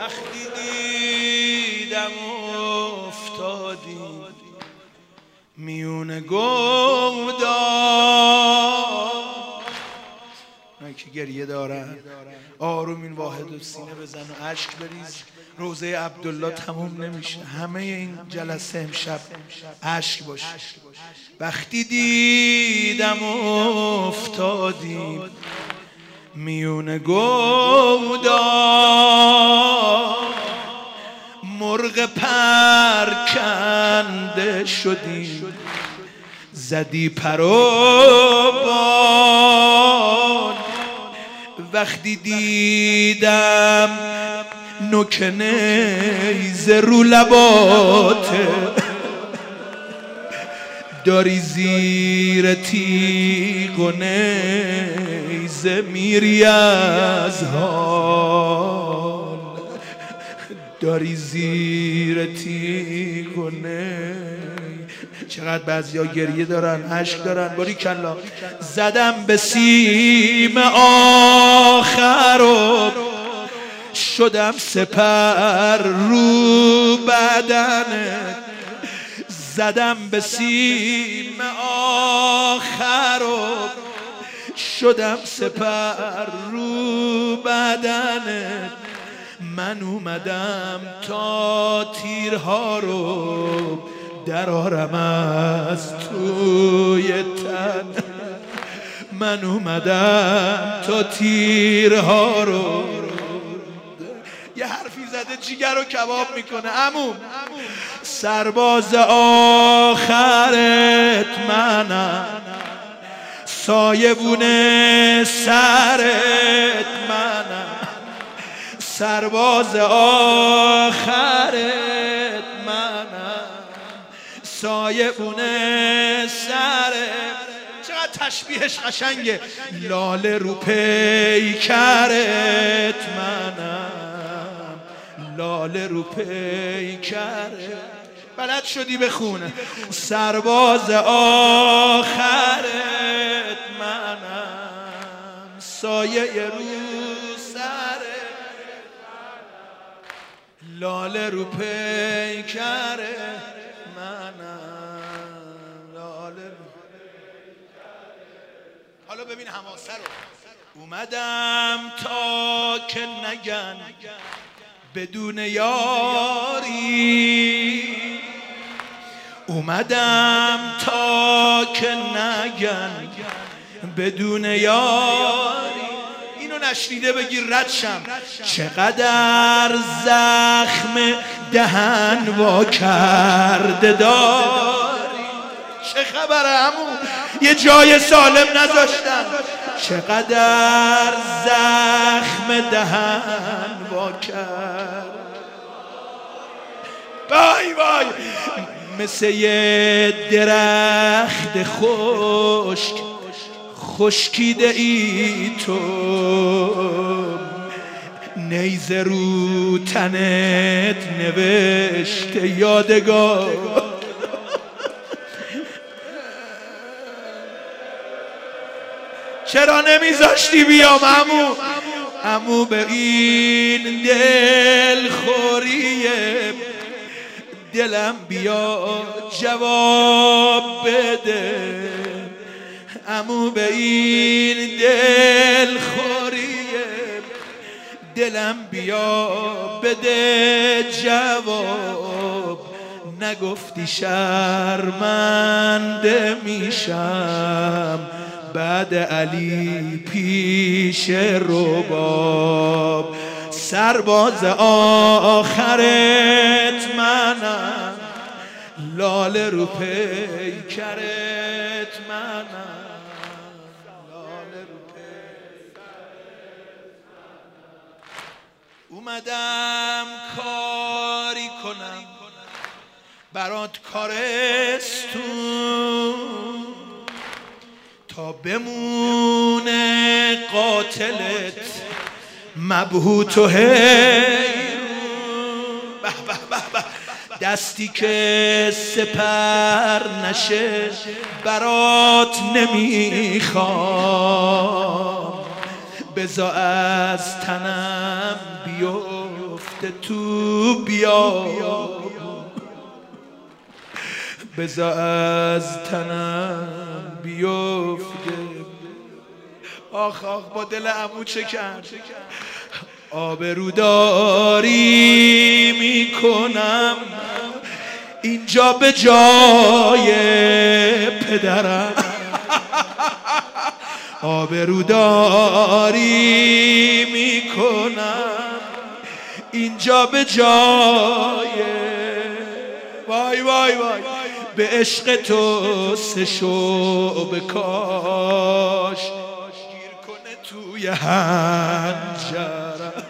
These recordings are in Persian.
وقتی دیدم افتادی میون گودار، اونایی که گریه دارن آروم این واحد و سینه بزن و اشک بریز. روزه عبدالله تموم نمیشه، همه این جلسه امشب اشک باشه. وقتی دیدم افتادی میون گودار، مرغ پرکنده شدی زدی پر و بال. وقتی دیدم نوک نیزه رو لباته، داری زیر تیغ و نیزه میری از حال، داری زیر تیغ و نیزه. چقدر بعضیا گریه دارن، اشک دارن. باریکلا. زدم به سیم آخر و شدم سپر رو بدنت، زدم به سیم آخر و شدم سپر رو بدنت. من اومدم تا تیرها رو درارم از توی تن، من اومدم تا تیرها رو. یه حرفی زده جیگر رو کباب میکنه. عمو سرباز آخرت منم، سایبون سرت منم، سرباز آخرت منم، سایبون سرت. چقدر تشبیهش قشنگه. لاله رو پیکرت منم، لاله رو پیکرت. بلد شدی بخونه. سرباز آخرت منم، سایه رو سرت، لاله رو پیکرت منم، لاله رو. حالا ببین حماسه رو. اومدم تا که نگن بدون یاری، اومدم تا که نگن بدون یاری. اینو نشنیده بگیر ردشم. چقدر زخم دهن وا کرده داری. چه خبره عمو؟ یه جای سالم نذاشتن. چقدر زخم دهن وا کرد. وای وای. مثل یه درخت خشک خشکیده ای تو، نیزه رو تنت نوشته یادگار. چرا نمیذاشتی بیام عمو؟ عمو به این دل خوریه دلم بیا جواب بده. عمو به این دل خوریه دلم بیا بده جواب. نگفتی شرمنده میشم بعد علی پیش رباب. سرباز آخرت منم، لاله رو پیکرت منم، لاله رو پیکرت منم. اومدم کاری کنم برات کارستون، تا بمونه قاتلت مبهوت و حیرون. دستی که سپر نشه برات نمیخوام، بذار از تنم بیفته میفته تو بیا بذار از تنم بیفته. آخ آخ با دل عمو چه کرد. آبروداری میکنم اینجا به جای پدرم. آبروداری میکنم اینجا به جای وای وای وای به عشق تو سه شعبه کاش گیر کنه توی هنجرم.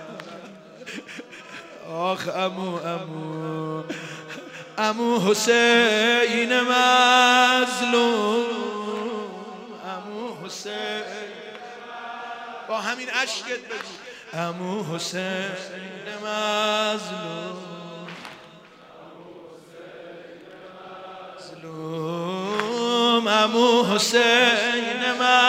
آخ عمو عمو عمو حسین مظلوم، عمو حسین با همین عشقت بگو عمو حسین مظلوم، مظلوم عمو حسین مظلوم.